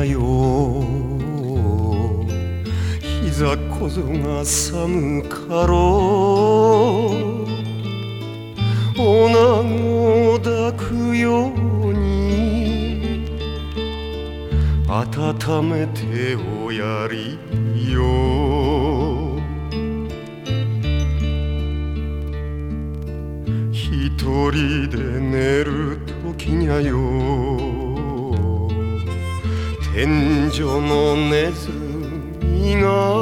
ゃよ膝小僧が寒かろう女子抱くように温めておやりよ一人で寝る時にゃよ天井のネズミが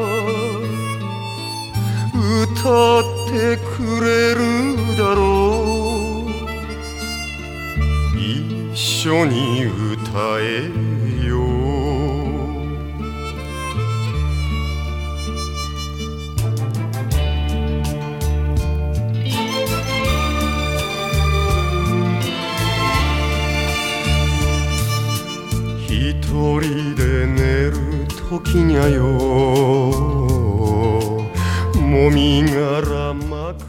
歌ってくれるだろう一緒に歌えよ一人で寝る時にゃよもみ殻巻く